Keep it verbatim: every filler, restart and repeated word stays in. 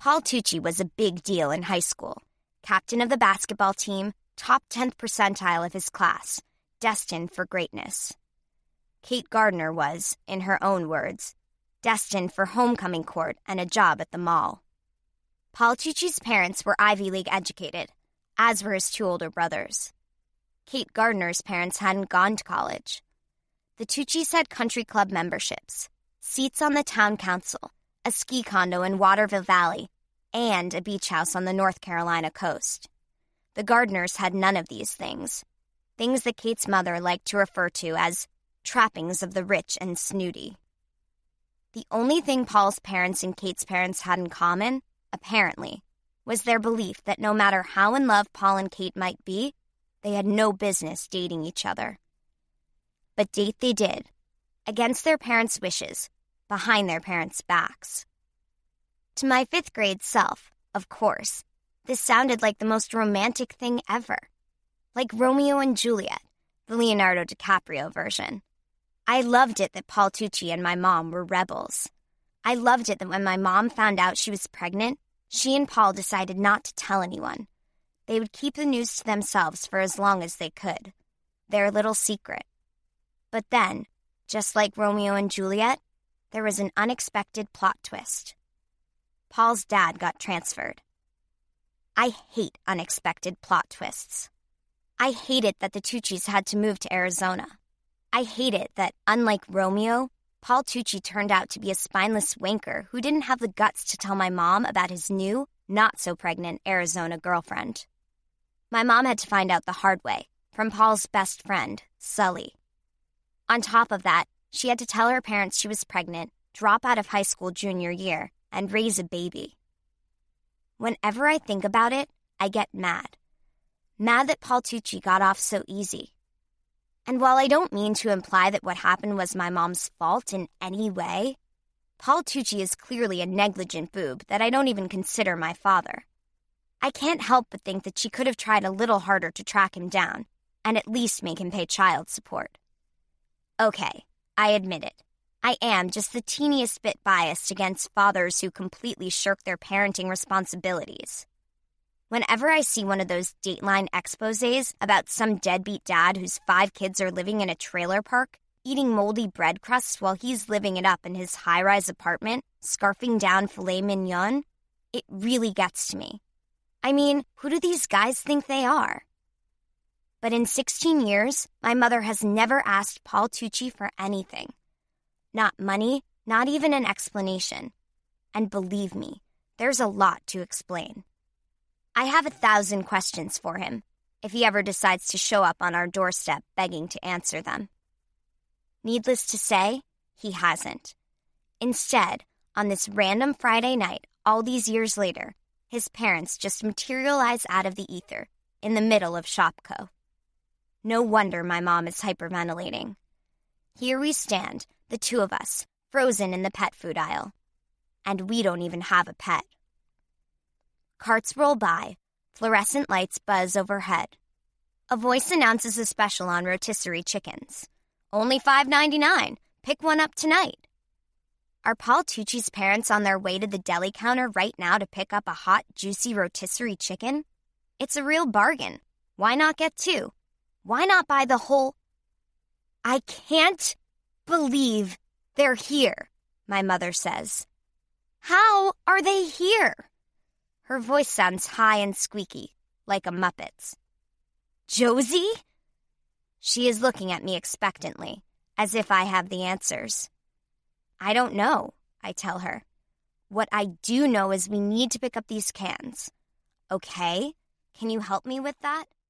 Paul Tucci was a big deal in high school. Captain of the basketball team, top tenth percentile of his class, destined for greatness. Kate Gardner was, in her own words, destined for homecoming court and a job at the mall. Paul Tucci's parents were Ivy League educated, as were his two older brothers. Kate Gardner's parents hadn't gone to college. The Tuccis had country club memberships, seats on the town council, a ski condo in Waterville Valley, and a beach house on the North Carolina coast. The Gardners had none of these things, things that Kate's mother liked to refer to as trappings of the rich and snooty. The only thing Paul's parents and Kate's parents had in common, apparently, was their belief that no matter how in love Paul and Kate might be, they had no business dating each other. But date they did, against their parents' wishes, behind their parents' backs. To my fifth grade self, of course, this sounded like the most romantic thing ever. Like Romeo and Juliet, the Leonardo DiCaprio version. I loved it that Paul Tucci and my mom were rebels. I loved it that when my mom found out she was pregnant, she and Paul decided not to tell anyone. They would keep the news to themselves for as long as they could. Their little secret. But then, just like Romeo and Juliet, there was an unexpected plot twist. Paul's dad got transferred. I hate unexpected plot twists. I hate it that the Tuccis had to move to Arizona. I hate it that, unlike Romeo, Paul Tucci turned out to be a spineless wanker who didn't have the guts to tell my mom about his new, not-so-pregnant Arizona girlfriend. My mom had to find out the hard way, from Paul's best friend, Sully. On top of that, she had to tell her parents she was pregnant, drop out of high school junior year, and raise a baby. Whenever I think about it, I get mad. Mad that Paul Tucci got off so easy. And while I don't mean to imply that what happened was my mom's fault in any way, Paul Tucci is clearly a negligent boob that I don't even consider my father. I can't help but think that she could have tried a little harder to track him down and at least make him pay child support. Okay, I admit it. I am just the teeniest bit biased against fathers who completely shirk their parenting responsibilities. Whenever I see one of those Dateline exposés about some deadbeat dad whose five kids are living in a trailer park, eating moldy bread crusts while he's living it up in his high-rise apartment, scarfing down filet mignon, it really gets to me. I mean, who do these guys think they are? But in sixteen years, my mother has never asked Paul Tucci for anything. Not money, not even an explanation. And believe me, there's a lot to explain. I have a thousand questions for him, if he ever decides to show up on our doorstep begging to answer them. Needless to say, he hasn't. Instead, on this random Friday night, all these years later, his parents just materialize out of the ether, in the middle of Shopko. No wonder my mom is hyperventilating. Here we stand, the two of us, frozen in the pet food aisle. And we don't even have a pet. Carts roll by, fluorescent lights buzz overhead. A voice announces a special on rotisserie chickens. Only five ninety-nine. Pick one up tonight. Are Paul Tucci's parents on their way to the deli counter right now to pick up a hot, juicy rotisserie chicken? It's a real bargain. Why not get two? Why not buy the whole... I can't believe they're here, my mother says. How are they here? Her voice sounds high and squeaky, like a Muppet's. Josie? She is looking at me expectantly, as if I have the answers. I don't know, I tell her. What I do know is we need to pick up these cans. Okay? Can you help me with that?